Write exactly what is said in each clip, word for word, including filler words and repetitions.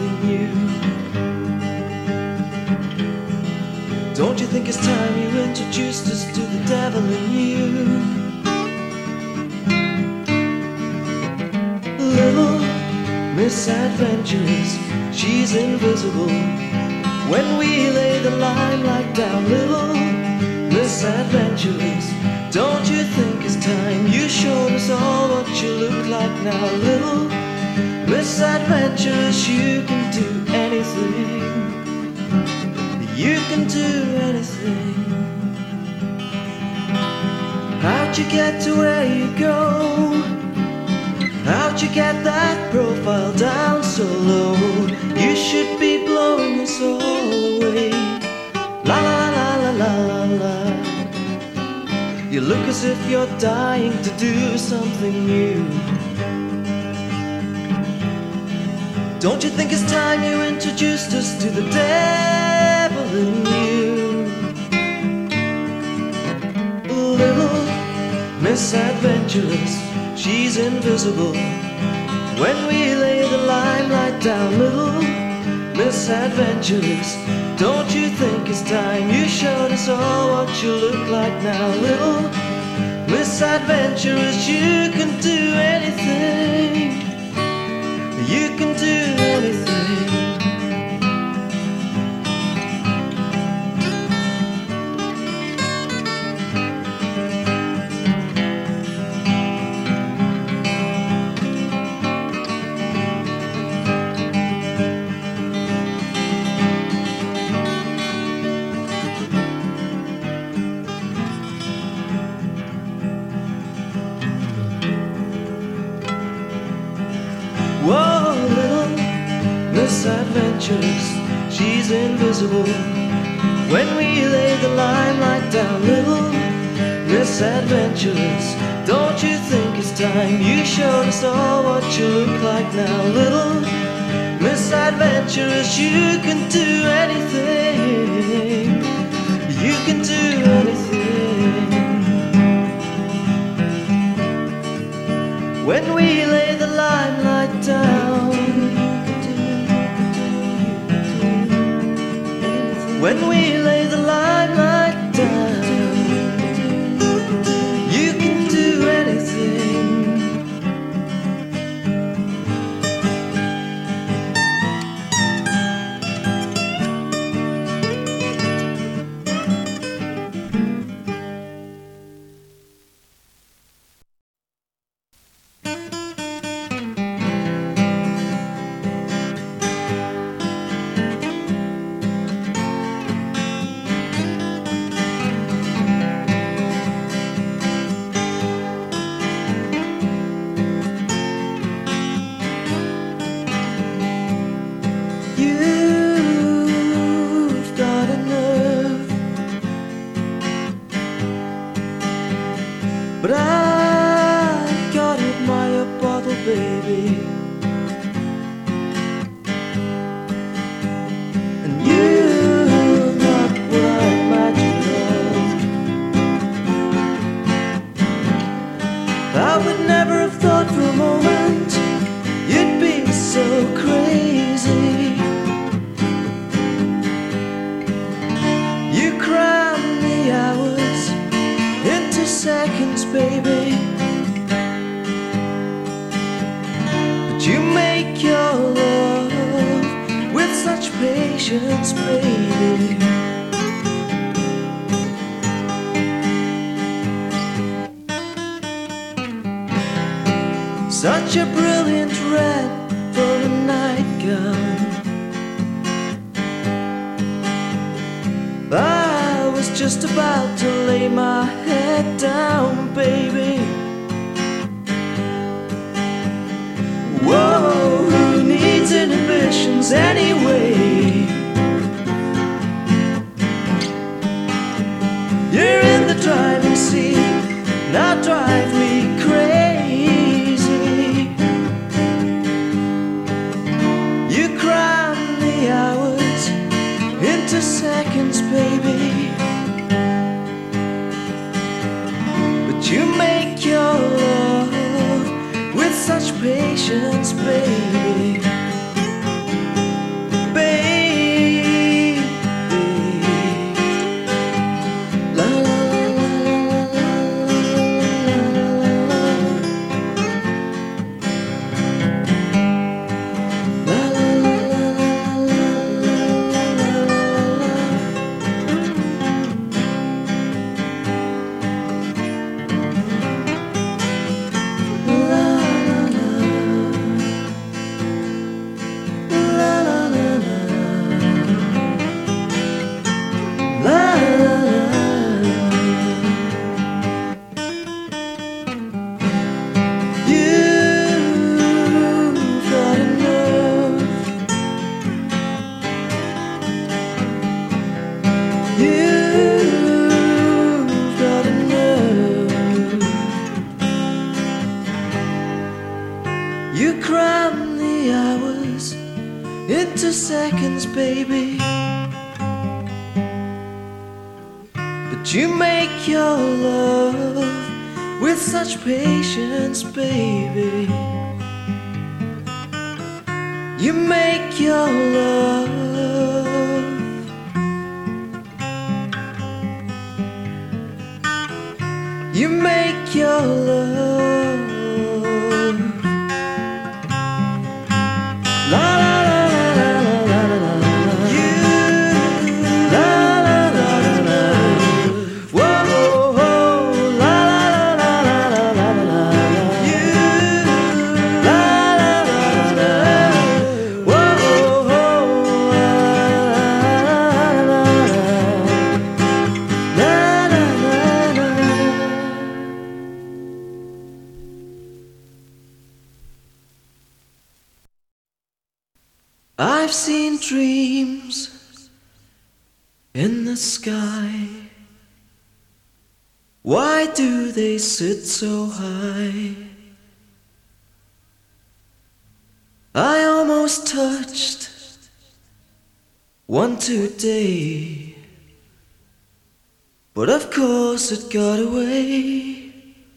something new. Don't you think it's time you introduced us to the devil in you? Little misadventurous, she's invisible. When we lay the limelight down, little misadventurous, don't you think it's time you showed us all what you look like now? Little misadventurous, you can do anything. You can do anything. How'd you get to where you go? How'd you get that profile down so low? You should be blowing us all away. La la la la la la la. You look as if you're dying to do something new. Don't you think it's time you introduced us to the devil in you? Little misadventurous, she's invisible. When we lay the limelight down, little misadventurous, don't you think it's time you showed us all what you look like now? Little misadventurous, you can do anything. You can do anything. Whoa, little misadventurous, she's invisible. When we lay the limelight down, little misadventurous, don't you think it's time you showed us all what you look like now? Little misadventurous, you can do anything. You can do anything. When we lay the limelight down, when we lay the limelight down, you can do anything. You've got a nerve, but I gotta admire your bottle, baby. And you're not what I imagined of. I would never have thought for a moment you'd be so crazy. You cram the hours into seconds, baby, but you make your love with such patience, baby. Such a brilliant red for a nightgown. I was just about to lay my head down, baby. Whoa, who needs inhibitions anyway? You're in the driving seat, now drive me crazy. You cram the hours into seconds, baby, but you make your love with such patience, baby. seconds, baby. But you make your love with such patience, baby. You make your love. You make your love. La la la la la la la la la. You la la la la la. Whoa whoa la la la la la la la la. You la la la la la. Whoa whoa la la la la la la la. I've seen dreams in the sky. Why do they sit so high? I almost touched one today, but of course it got away.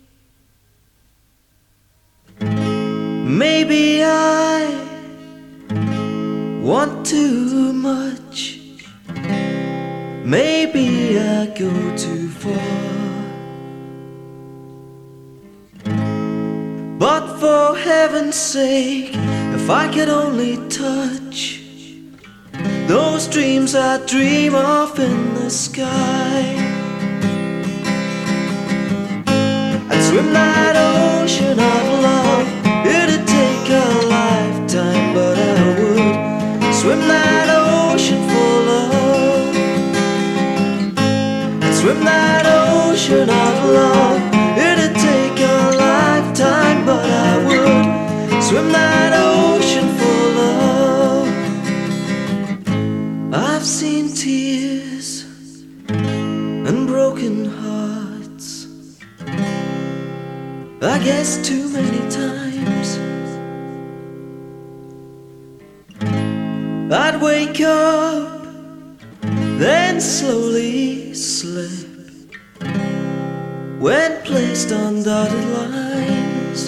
Maybe I want too much. Maybe I go too far. But for heaven's sake, if I could only touch those dreams I dream of in the sky, I'd swim that ocean of love. It'd take a lifetime, but I would swim that ocean for love. I'd swim that ocean of love. It'd take a lifetime, but I would swim that ocean for love. I've seen tears and broken hearts, I guess too many times. I'd wake up, then slowly slip when placed on dotted lines.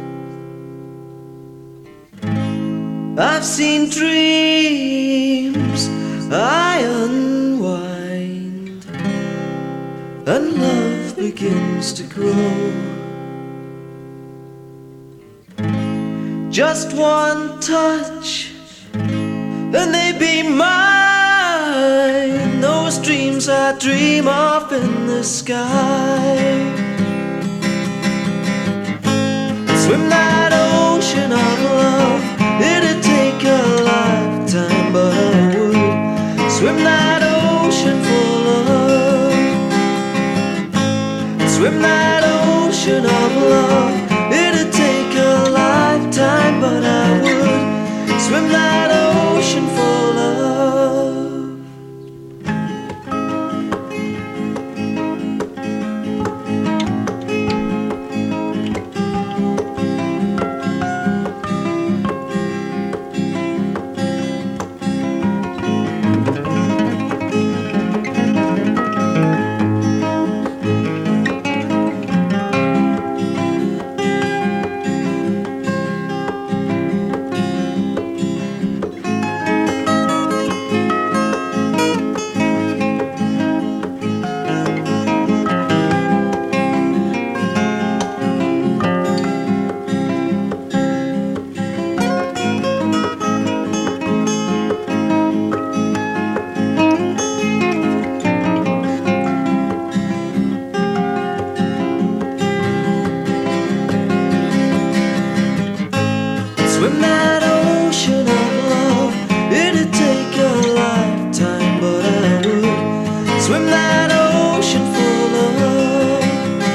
I've seen dreams I unwind, and love begins to grow. Just one touch and they be mine, those dreams I dream of in the sky. I'd swim that ocean of love. It'd take a lifetime, but I would swim that ocean for love. I'd swim that ocean of love. It'd take a lifetime, but I would swim that ocean for love. Swim that ocean of love. It'd take a lifetime, but I would swim that ocean for love.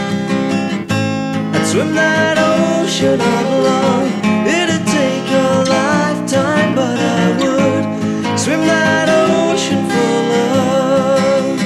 I'd swim that ocean of love. It'd take a lifetime, but I would swim that ocean for love.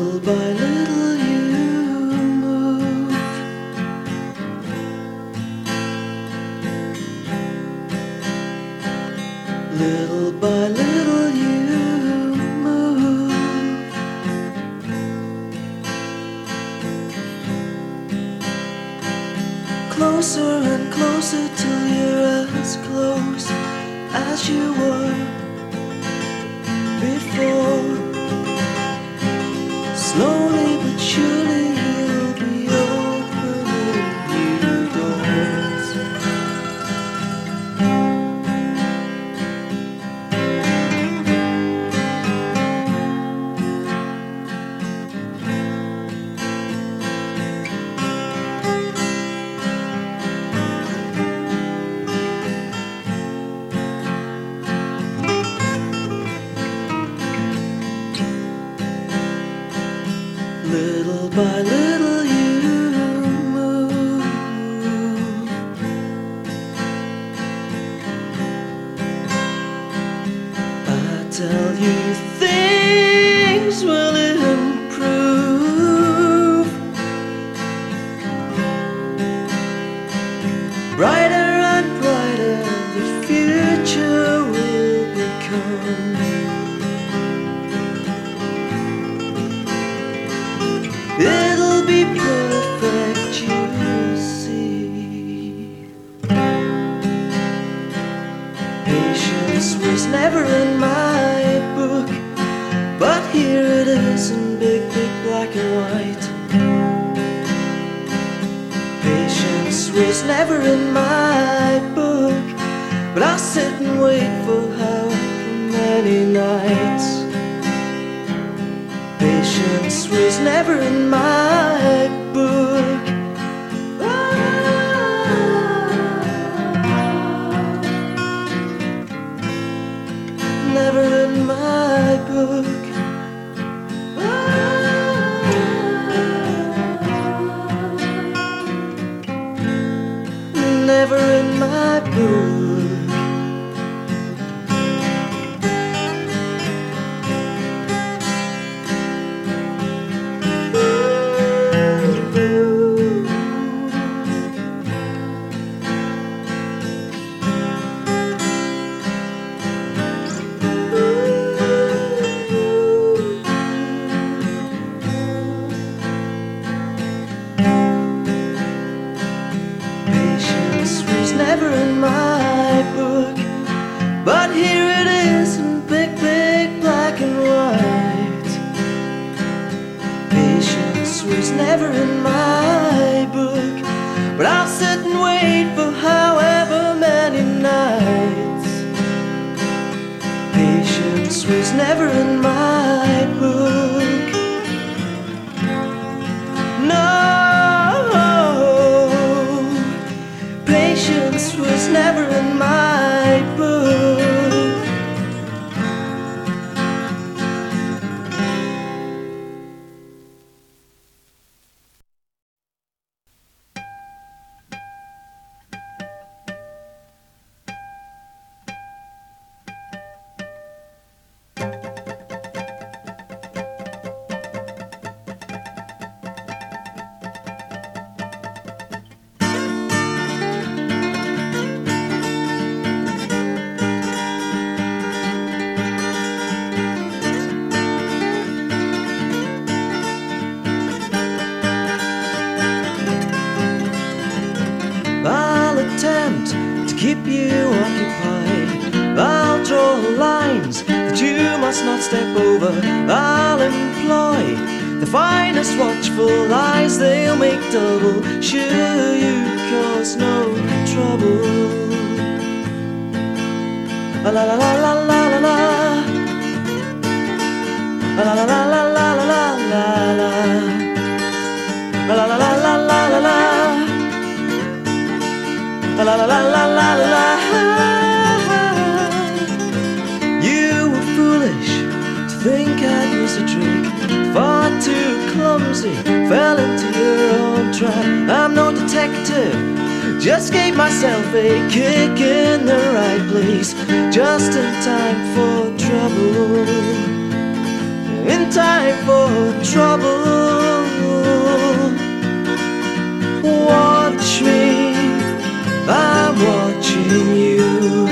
Little by little you move. Little by little you move. Closer and closer till you're as close as you were before. Slowly but surely you'll be opening new doors. Little by little you move. I tell you things will improve. Brighter and brighter the future will become. It'll be perfect, you'll see. Patience was never in my book, but here it is in big, big black and white. Patience was never in my book, but I'll sit and wait for however many nights. Patience was never in my book. Never in my book. Never in my book. Never in my book, but here it is in big, big black and white. Patience was never in my book, but I'll sit and wait for however many nights. Patience was never in my book. No. Patience was never in my book. Attempt to keep you occupied. I'll draw lines that you must not step over. I'll employ the finest watchful eyes. They'll make double sure you cause no trouble. La la la la la la la la. La la la la la la la la la. La la la la la la la la. La la la la la la la. You were foolish to think I was a trick, far too clumsy, fell into your own trap. I'm no detective, just gave myself a kick in the right place, just in time for trouble. in time for trouble. Watch me, I'm watching you.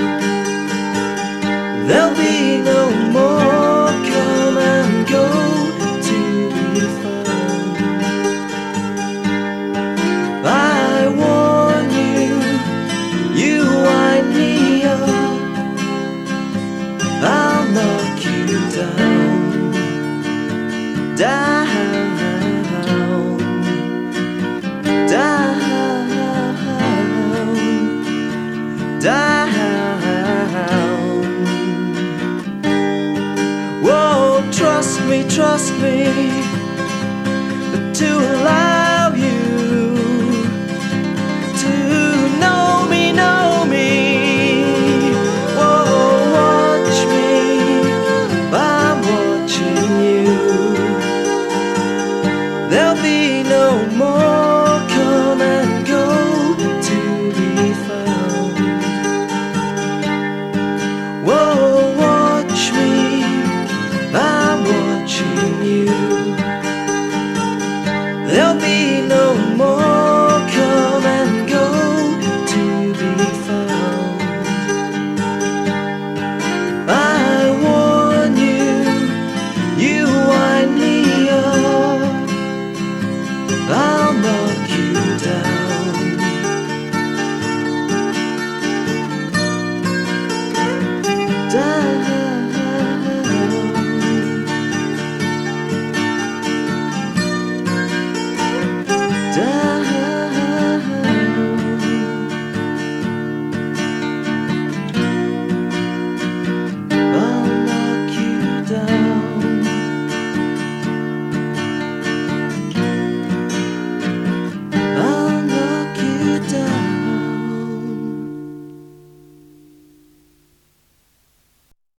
There'll be no more come and go to be found. I warn you, you wind me up, I'll knock you down, down, down, down. Whoa, trust me, trust me, to allow you to know me, know me. Whoa, watch me, I'm watching you. There'll be no more